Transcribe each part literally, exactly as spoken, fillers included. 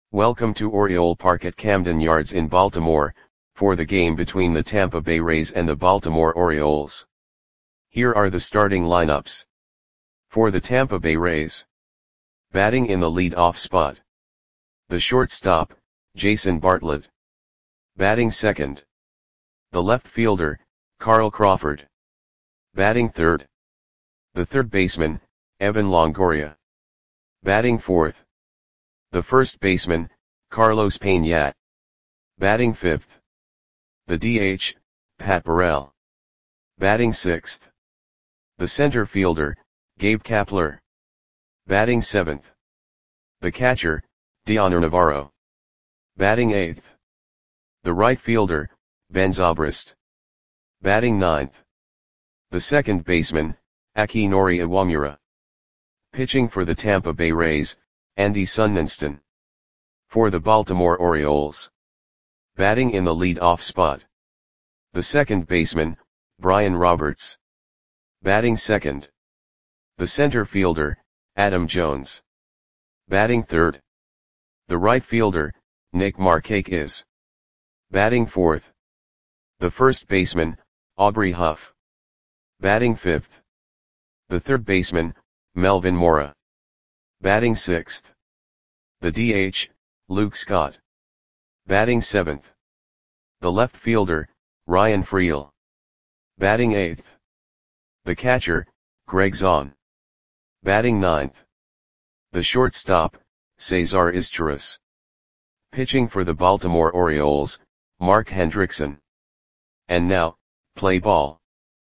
Welcome to Oriole Park at Camden Yards in Baltimore, for the game between the Tampa Bay Rays and the Baltimore Orioles. Here are the starting lineups. For the Tampa Bay Rays. Batting in the lead-off spot. The shortstop, Jason Bartlett. Batting second. The left fielder, Carl Crawford. Batting third. The third baseman, Evan Longoria. Batting fourth. The first baseman, Carlos Pena. Batting fifth. The D H, Pat Burrell. Batting sixth. The center fielder, Gabe Kapler. Batting seventh. The catcher, Dioner Navarro. Batting eighth. The right fielder, Ben Zobrist. Batting ninth. The second baseman, Akinori Iwamura. Pitching for the Tampa Bay Rays, Andy Sunninston. For the Baltimore Orioles. Batting in the lead-off spot. The second baseman, Brian Roberts. Batting second. The center fielder, Adam Jones. Batting third. The right fielder, Nick Markakis. Batting fourth. The first baseman, Aubrey Huff. Batting fifth. The third baseman, Melvin Mora. Batting sixth. The D H, Luke Scott. Batting seventh. The left fielder, Ryan Freel. Batting eighth. The catcher, Greg Zahn. Batting ninth. The shortstop, Cesar Izturis. Pitching for the Baltimore Orioles, Mark Hendrickson. And now, play ball.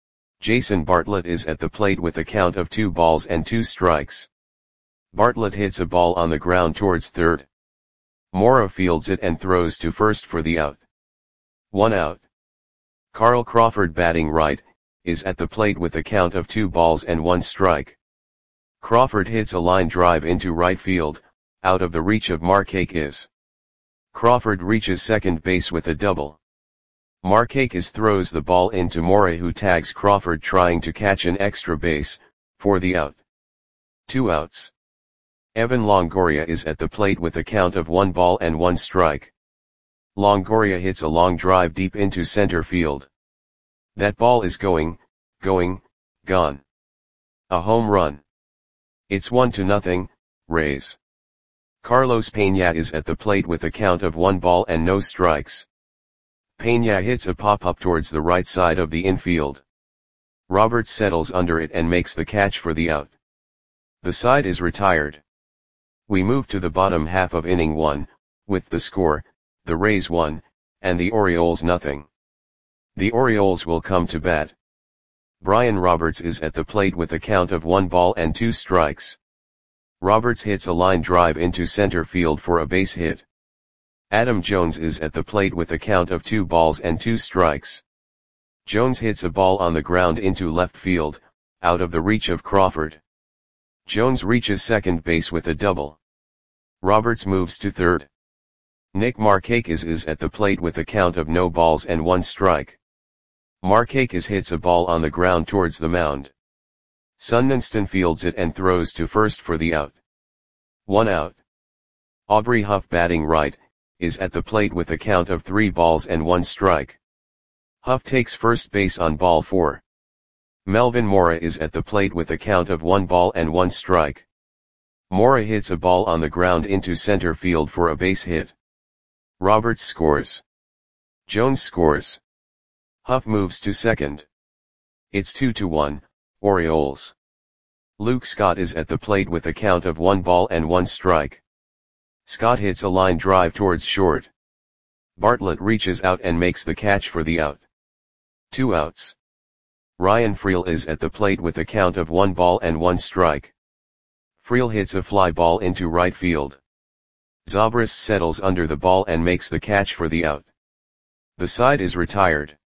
Jason Bartlett is at the plate with a count of two balls and two strikes. Bartlett hits a ball on the ground towards third. Mora fields it and throws to first for the out. One out. Carl Crawford, batting right, is at the plate with a count of two balls and one strike. Crawford hits a line drive into right field, out of the reach of Markakis. Crawford reaches second base with a double. Markakis throws the ball into Mora, who tags Crawford trying to catch an extra base, for the out. Two outs. Evan Longoria is at the plate with a count of one ball and one strike. Longoria hits a long drive deep into center field. That ball is going, going, gone. A home run. It's one to nothing, Rays. Carlos Pena is at the plate with a count of one ball and no strikes. Pena hits a pop-up towards the right side of the infield. Roberts settles under it and makes the catch for the out. The side is retired. We move to the bottom half of inning one, with the score, the Rays one, and the Orioles nothing. The Orioles will come to bat. Brian Roberts is at the plate with a count of one ball and two strikes. Roberts hits a line drive into center field for a base hit. Adam Jones is at the plate with a count of two balls and two strikes. Jones hits a ball on the ground into left field, out of the reach of Crawford. Jones reaches second base with a double. Roberts moves to third. Nick Markakis is at the plate with a count of no balls and one strike. Markakis hits a ball on the ground towards the mound. Sunninston fields it and throws to first for the out. One out. Aubrey Huff, batting right, is at the plate with a count of three balls and one strike. Huff takes first base on ball four. Melvin Mora is at the plate with a count of one ball and one strike. Mora hits a ball on the ground into center field for a base hit. Roberts scores. Jones scores. Huff moves to second. It's two to one, Orioles. Luke Scott is at the plate with a count of one ball and one strike. Scott hits a line drive towards short. Bartlett reaches out and makes the catch for the out. Two outs. Ryan Freel is at the plate with a count of one ball and one strike. Freel hits a fly ball into right field. Zobrist settles under the ball and makes the catch for the out. The side is retired.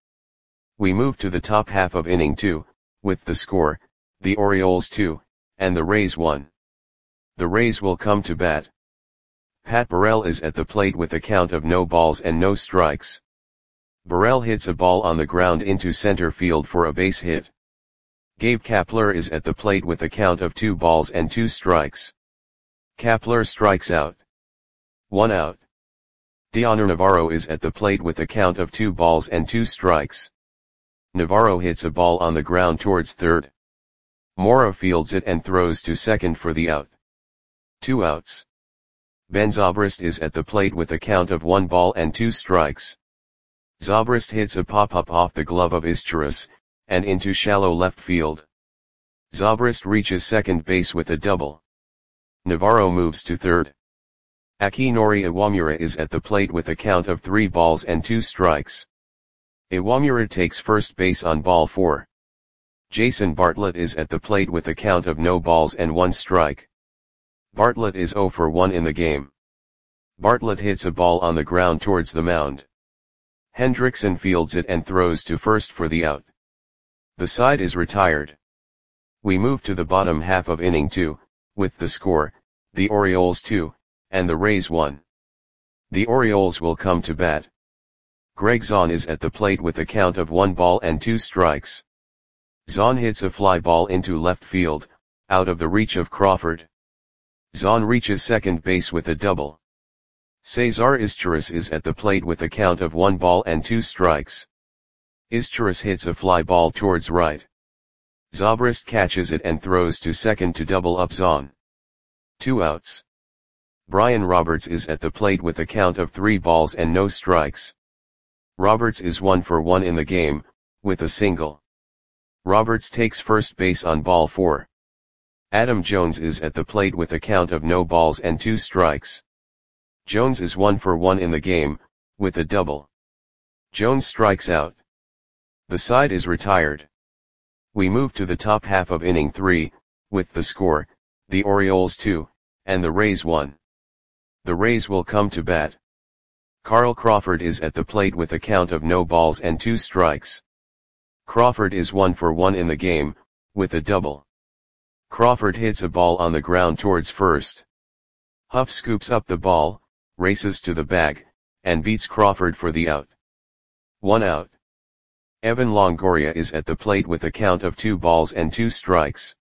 We move to the top half of inning two, with the score, the Orioles two, and the Rays one. The Rays will come to bat. Pat Burrell is at the plate with a count of no balls and no strikes. Burrell hits a ball on the ground into center field for a base hit. Gabe Kapler is at the plate with a count of two balls and two strikes. Kapler strikes out. One out. Dioner Navarro is at the plate with a count of two balls and two strikes. Navarro hits a ball on the ground towards third. Mora fields it and throws to second for the out. Two outs. Ben Zobrist is at the plate with a count of one ball and two strikes. Zobrist hits a pop-up off the glove of Izturis, and into shallow left field. Zobrist reaches second base with a double. Navarro moves to third. Akinori Iwamura is at the plate with a count of three balls and two strikes. Iwamura takes first base on ball four. Jason Bartlett is at the plate with a count of no balls and one strike. Bartlett is zero for one in the game. Bartlett hits a ball on the ground towards the mound. Hendrickson fields it and throws to first for the out. The side is retired. We move to the bottom half of inning two, with the score, the Orioles two, and the Rays one. The Orioles will come to bat. Greg Zahn is at the plate with a count of one ball and two strikes. Zahn hits a fly ball into left field, out of the reach of Crawford. Zahn reaches second base with a double. Cesar Izturis is at the plate with a count of one ball and two strikes. Izturis hits a fly ball towards right. Zobrist catches it and throws to second to double up Zahn. Two outs. Brian Roberts is at the plate with a count of three balls and no strikes. Roberts is one for one in the game, with a single. Roberts takes first base on ball four. Adam Jones is at the plate with a count of no balls and two strikes. Jones is one for one in the game, with a double. Jones strikes out. The side is retired. We move to the top half of inning three, with the score, the Orioles two, and the Rays one. The Rays will come to bat. Carl Crawford is at the plate with a count of no balls and two strikes. Crawford is one for one in the game, with a double. Crawford hits a ball on the ground towards first. Huff scoops up the ball, races to the bag, and beats Crawford for the out. One out. Evan Longoria is at the plate with a count of two balls and two strikes.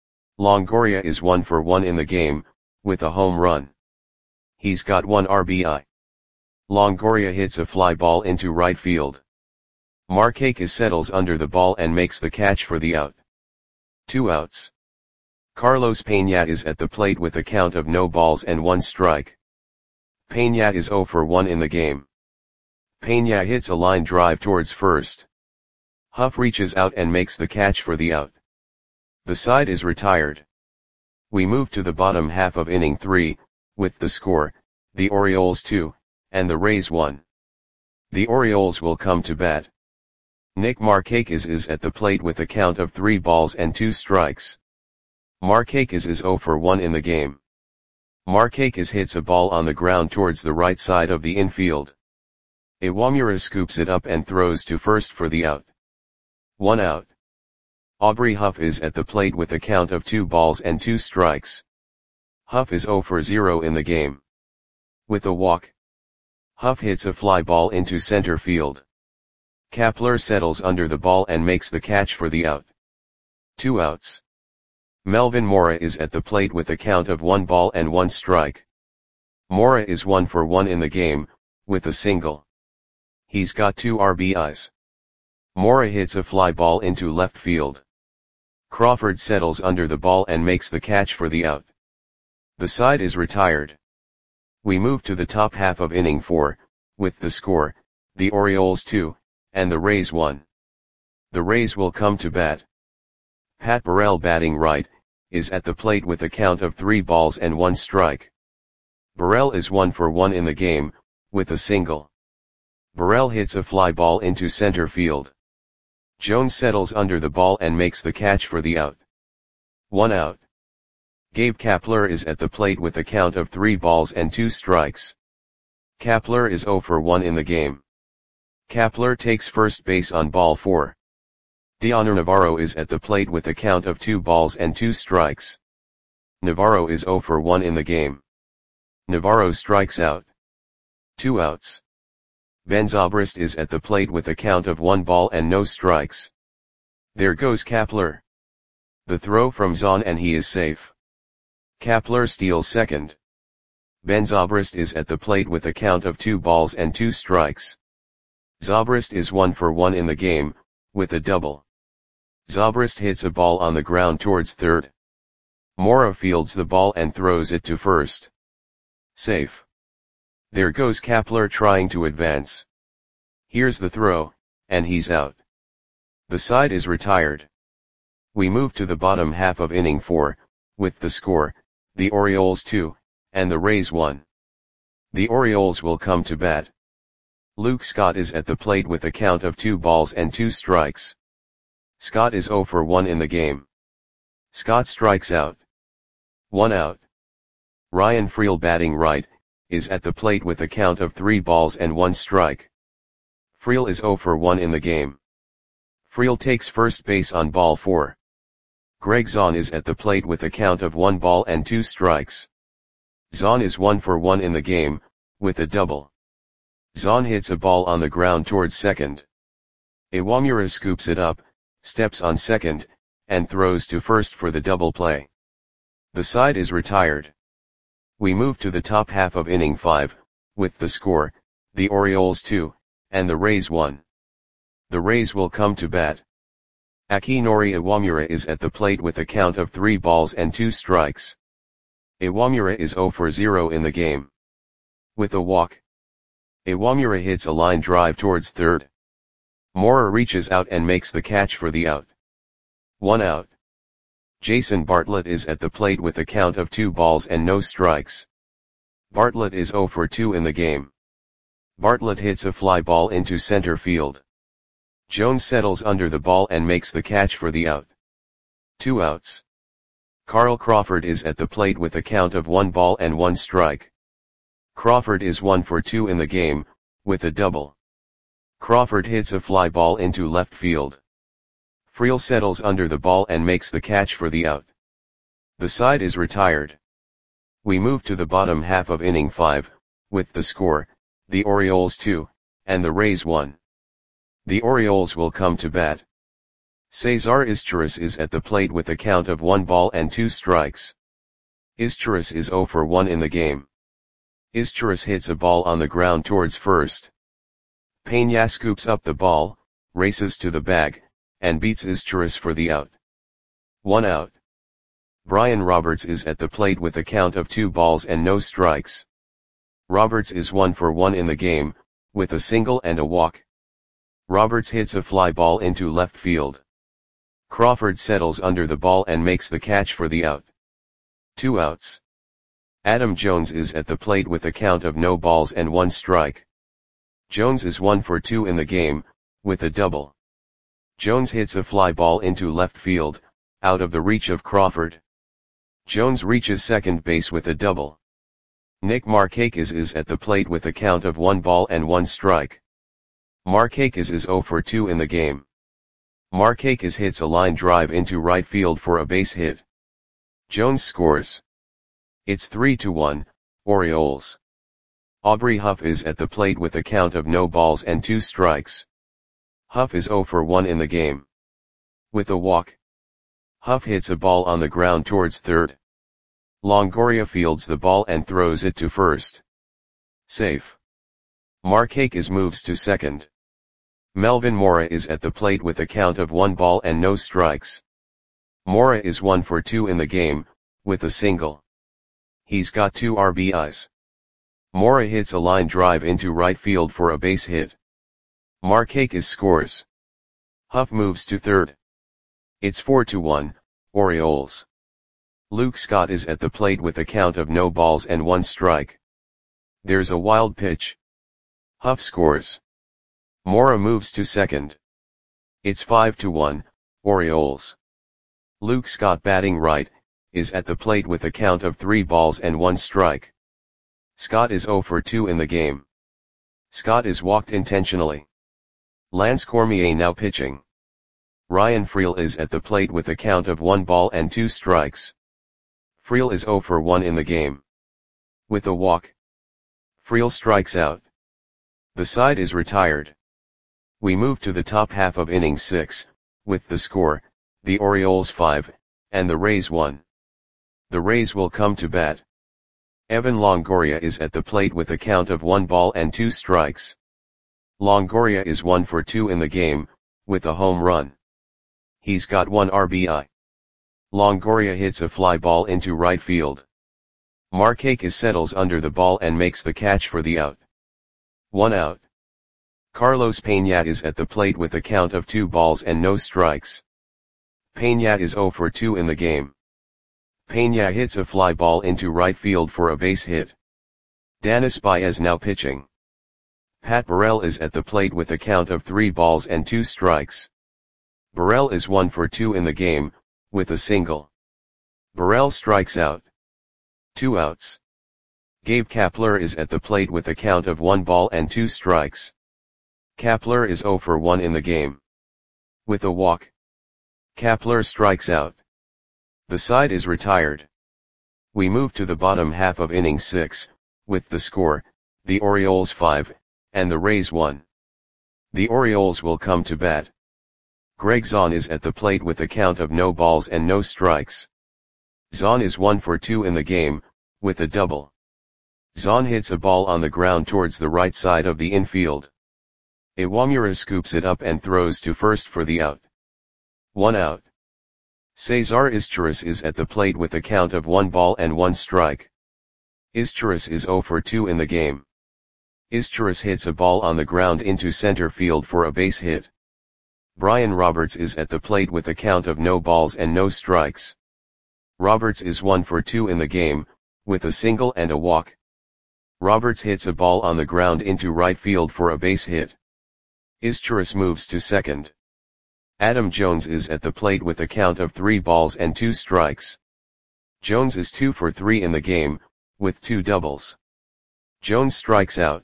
Longoria is one for one in the game, with a home run. He's got one R B I. Longoria hits a fly ball into right field. Markakis settles under the ball and makes the catch for the out. Two outs. Carlos Peña is at the plate with a count of no balls and one strike. Peña is zero for one in the game. Peña hits a line drive towards first. Huff reaches out and makes the catch for the out. The side is retired. We move to the bottom half of inning three, with the score, the Orioles two, and the Rays one. The Orioles will come to bat. Nick Markakis is at the plate with a count of three balls and two strikes. Markakis is zero for one in the game. Markakis hits a ball on the ground towards the right side of the infield. Iwamura scoops it up and throws to first for the out. One out. Aubrey Huff is at the plate with a count of two balls and two strikes. Huff is zero for zero in the game. With a walk. Huff hits a fly ball into center field. Kapler settles under the ball and makes the catch for the out. Two outs. Melvin Mora is at the plate with a count of one ball and one strike. Mora is one for one in the game, with a single. He's got two R B Is. Mora hits a fly ball into left field. Crawford settles under the ball and makes the catch for the out. The side is retired. We move to the top half of inning four, with the score, the Orioles two, and the Rays one. The Rays will come to bat. Pat Burrell, batting right, is at the plate with a count of three balls and one strike. Burrell is one for one in the game, with a single. Burrell hits a fly ball into center field. Jones settles under the ball and makes the catch for the out. One out. Gabe Kapler is at the plate with a count of three balls and two strikes. Kapler is zero for one in the game. Kapler takes first base on ball four. Dioner Navarro is at the plate with a count of two balls and two strikes. Navarro is zero for one in the game. Navarro strikes out. Two outs. Ben Zobrist is at the plate with a count of one ball and no strikes. There goes Kapler. The throw from Zahn and he is safe. Kapler steals second. Ben Zobrist is at the plate with a count of two balls and two strikes. Zobrist is one for one in the game, with a double. Zobrist hits a ball on the ground towards third. Mora fields the ball and throws it to first. Safe. There goes Kapler trying to advance. Here's the throw, and he's out. The side is retired. We move to the bottom half of inning four, with the score, the Orioles two, and the Rays one. The Orioles will come to bat. Luke Scott is at the plate with a count of two balls and two strikes. Scott is zero for one in the game. Scott strikes out. One out. Ryan Freel, batting right, is at the plate with a count of three balls and one strike. Freel is zero for one in the game. Freel takes first base on ball four. Greg Zahn is at the plate with a count of one ball and two strikes. Zahn is one for one in the game, with a double. Zahn hits a ball on the ground towards second. Iwamura scoops it up, steps on second, and throws to first for the double play. The side is retired. We move to the top half of inning five, with the score, the Orioles two, and the Rays one. The Rays will come to bat. Akinori Iwamura is at the plate with a count of three balls and two strikes. Iwamura is zero for zero in the game. With a walk. Iwamura hits a line drive towards third. Mora reaches out and makes the catch for the out. One out. Jason Bartlett is at the plate with a count of two balls and no strikes. Bartlett is zero for two in the game. Bartlett hits a fly ball into center field. Jones settles under the ball and makes the catch for the out. Two outs. Carl Crawford is at the plate with a count of one ball and one strike. Crawford is one for two in the game, with a double. Crawford hits a fly ball into left field. Freel settles under the ball and makes the catch for the out. The side is retired. We move to the bottom half of inning five, with the score, the Orioles two, and the Rays one. The Orioles will come to bat. Cesar Izturis is at the plate with a count of one ball and two strikes. Izturis is zero for one in the game. Izturis hits a ball on the ground towards first. Peña scoops up the ball, races to the bag, and beats Izturis for the out. One out. Brian Roberts is at the plate with a count of two balls and no strikes. Roberts is one for one in the game, with a single and a walk. Roberts hits a fly ball into left field. Crawford settles under the ball and makes the catch for the out. Two outs. Adam Jones is at the plate with a count of no balls and one strike. Jones is one for two in the game, with a double. Jones hits a fly ball into left field, out of the reach of Crawford. Jones reaches second base with a double. Nick Markakis is at the plate with a count of one ball and one strike. Markakis is zero for two in the game. Markakis hits a line drive into right field for a base hit. Jones scores. It's three to one, Orioles. Aubrey Huff is at the plate with a count of no balls and two strikes. Huff is zero for one in the game. With a walk. Huff hits a ball on the ground towards third. Longoria fields the ball and throws it to first. Safe. Markakis moves to second. Melvin Mora is at the plate with a count of one ball and no strikes. Mora is one for two in the game, with a single. He's got two R B Is. Mora hits a line drive into right field for a base hit. Markakis scores. Huff moves to third. It's four to one, Orioles. Luke Scott is at the plate with a count of no balls and one strike. There's a wild pitch. Huff scores. Mora moves to second. It's five to one, Orioles. Luke Scott, batting right, is at the plate with a count of three balls and one strike. Scott is zero for two in the game. Scott is walked intentionally. Lance Cormier now pitching. Ryan Freel is at the plate with a count of one ball and two strikes. Freel is zero for one in the game. With a walk. Freel strikes out. The side is retired. We move to the top half of inning six, with the score, the Orioles five, and the Rays one. The Rays will come to bat. Evan Longoria is at the plate with a count of one ball and two strikes. Longoria is one for two in the game, with a home run. He's got one R B I. Longoria hits a fly ball into right field. Markakis settles under the ball and makes the catch for the out. One out. Carlos Peña is at the plate with a count of two balls and no strikes. Peña is zero for two in the game. Peña hits a fly ball into right field for a base hit. Danis Baez now pitching. Pat Burrell is at the plate with a count of three balls and two strikes. Burrell is one for two in the game, with a single. Burrell strikes out. Two outs. Gabe Kapler is at the plate with a count of one ball and two strikes. Kapler is zero for one in the game. With a walk. Kapler strikes out. The side is retired. We move to the bottom half of inning six, with the score, the Orioles five, and the Rays one. The Orioles will come to bat. Greg Zahn is at the plate with a count of no balls and no strikes. Zahn is one for two in the game, with a double. Zahn hits a ball on the ground towards the right side of the infield. Iwamura scoops it up and throws to first for the out. One out. Cesar Izturis is at the plate with a count of one ball and one strike. Izturis is zero for two in the game. Izturis hits a ball on the ground into center field for a base hit. Brian Roberts is at the plate with a count of no balls and no strikes. Roberts is one for two in the game, with a single and a walk. Roberts hits a ball on the ground into right field for a base hit. Izturis moves to second. Adam Jones is at the plate with a count of three balls and two strikes. Jones is two for three in the game, with two doubles. Jones strikes out.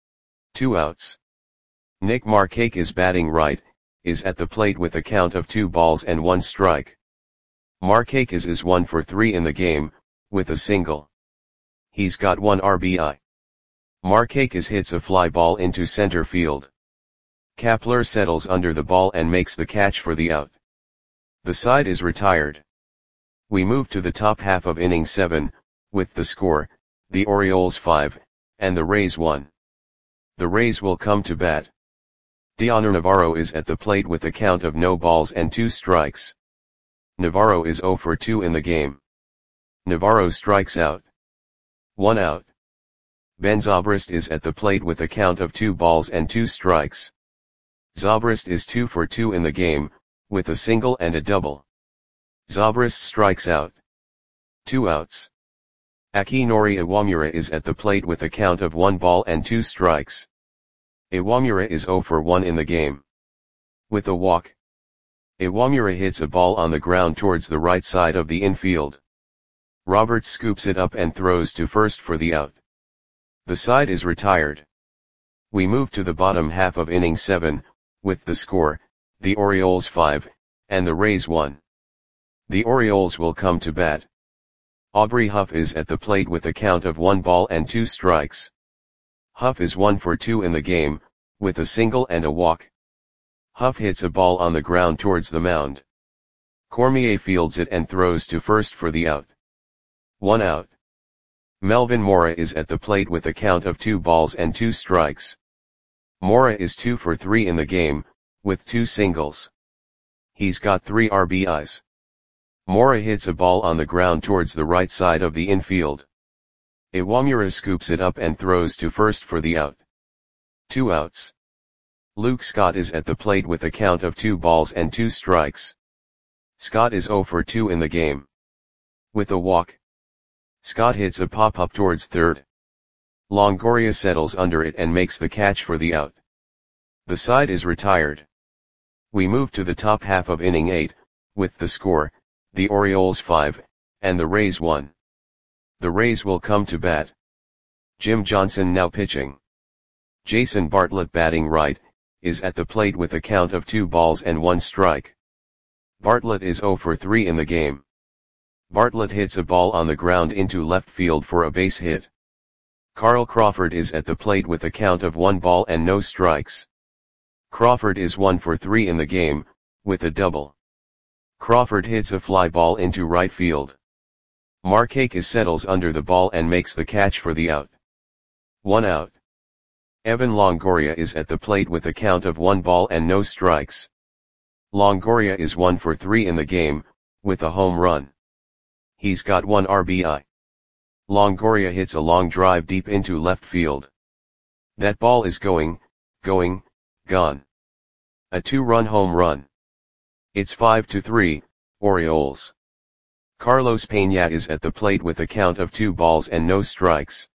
Two outs. Nick Markakis batting right, is at the plate with a count of two balls and one strike. Markakis is one for three in the game, with a single. He's got one R B I. Markakis hits a fly ball into center field. Kapler settles under the ball and makes the catch for the out. The side is retired. We move to the top half of inning seven, with the score, the Orioles five, and the Rays one. The Rays will come to bat. Dioner Navarro is at the plate with a count of no balls and two strikes. Navarro is zero for two in the game. Navarro strikes out. One out. Ben Zobrist is at the plate with a count of two balls and two strikes. Zobrist is two for two in the game, with a single and a double. Zobrist strikes out. Two outs. Akinori Iwamura is at the plate with a count of one ball and two strikes. Iwamura is zero for one in the game. With a walk. Iwamura hits a ball on the ground towards the right side of the infield. Roberts scoops it up and throws to first for the out. The side is retired. We move to the bottom half of inning seven, with the score, the Orioles five, and the Rays one. The Orioles will come to bat. Aubrey Huff is at the plate with a count of one ball and two strikes. Huff is one for two in the game, with a single and a walk. Huff hits a ball on the ground towards the mound. Cormier fields it and throws to first for the out. One out. Melvin Mora is at the plate with a count of two balls and two strikes. Mora is two for three in the game, with two singles. He's got three R B Is. Mora hits a ball on the ground towards the right side of the infield. Iwamura scoops it up and throws to first for the out. Two outs. Luke Scott is at the plate with a count of two balls and two strikes. Scott is zero for two in the game. With a walk. Scott hits a pop-up towards third. Longoria settles under it and makes the catch for the out. The side is retired. We move to the top half of inning eight, with the score, the Orioles five, and the Rays one. The Rays will come to bat. Jim Johnson now pitching. Jason Bartlett batting right, is at the plate with a count of two balls and one strike. Bartlett is zero for three in the game. Bartlett hits a ball on the ground into left field for a base hit. Carl Crawford is at the plate with a count of one ball and no strikes. Crawford is one for three in the game, with a double. Crawford hits a fly ball into right field. Markakis settles under the ball and makes the catch for the out. One out. Evan Longoria is at the plate with a count of one ball and no strikes. Longoria is one for three in the game, with a home run. He's got one R B I. Longoria hits a long drive deep into left field. That ball is going, going, gone. A two-run home run. It's five to three, Orioles. Carlos Peña is at the plate with a count of two balls and no strikes.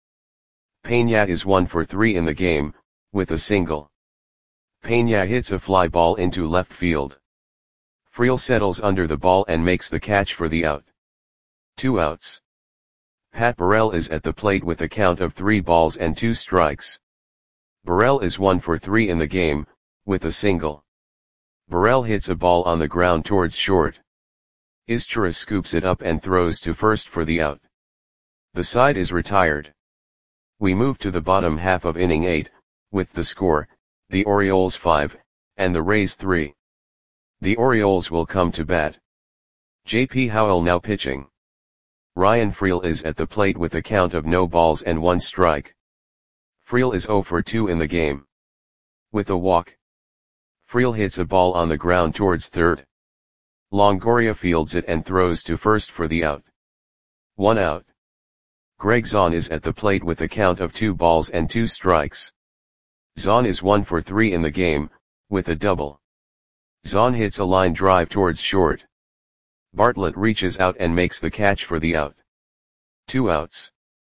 Peña is one for three in the game, with a single. Peña hits a fly ball into left field. Friel settles under the ball and makes the catch for the out. Two outs. Pat Burrell is at the plate with a count of three balls and two strikes. Burrell is one for three in the game, with a single. Burrell hits a ball on the ground towards short. Izturis scoops it up and throws to first for the out. The side is retired. We move to the bottom half of inning eight, with the score, the Orioles five, and the Rays three. The Orioles will come to bat. J P Howell now pitching. Ryan Friel is at the plate with a count of no balls and one strike. Friel is zero for two in the game. With a walk. Friel hits a ball on the ground towards third. Longoria fields it and throws to first for the out. One out. Greg Zahn is at the plate with a count of two balls and two strikes. Zahn is one for three in the game, with a double. Zahn hits a line drive towards short. Bartlett reaches out and makes the catch for the out. Two outs.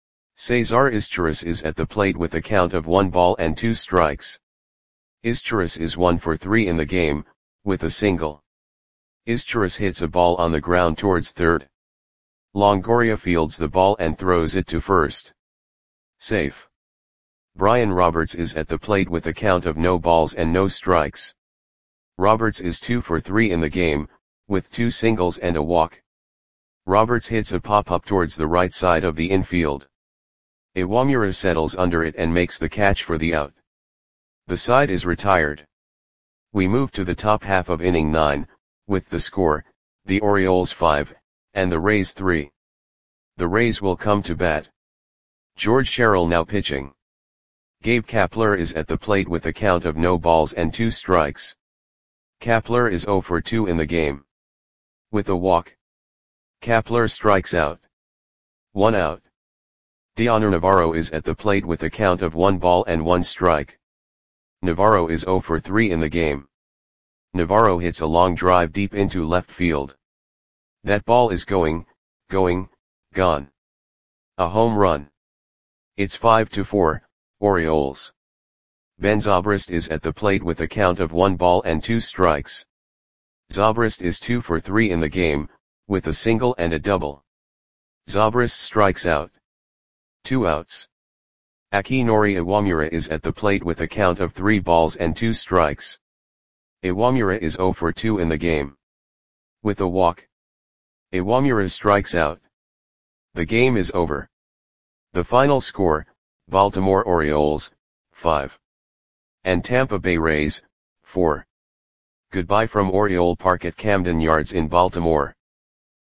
Cesar Izturis is at the plate with a count of one ball and two strikes. Izturis is one for three in the game, with a single. Izturis hits a ball on the ground towards third. Longoria fields the ball and throws it to first. Safe. Brian Roberts is at the plate with a count of no balls and no strikes. Roberts is two for three in the game, with two singles and a walk. Roberts hits a pop-up towards the right side of the infield. Iwamura settles under it and makes the catch for the out. The side is retired. We move to the top half of inning nine, with the score, the Orioles five, and the Rays three. The Rays will come to bat. George Sherrill now pitching. Gabe Kapler is at the plate with a count of no balls and two strikes. Kapler is zero for two in the game. With a walk. Kapler strikes out. One out. Dioner Navarro is at the plate with a count of one ball and one strike. Navarro is zero for three in the game. Navarro hits a long drive deep into left field. That ball is going, going, gone. A home run. It's five to four, Orioles. Ben Zobrist is at the plate with a count of one ball and two strikes. Zobrist is two for three in the game, with a single and a double. Zobrist strikes out. Two outs. Akinori Iwamura is at the plate with a count of three balls and two strikes. Iwamura is zero for two in the game. With a walk. Iwamura strikes out. The game is over. The final score, Baltimore Orioles, five. And Tampa Bay Rays, four. Goodbye from Oriole Park at Camden Yards in Baltimore.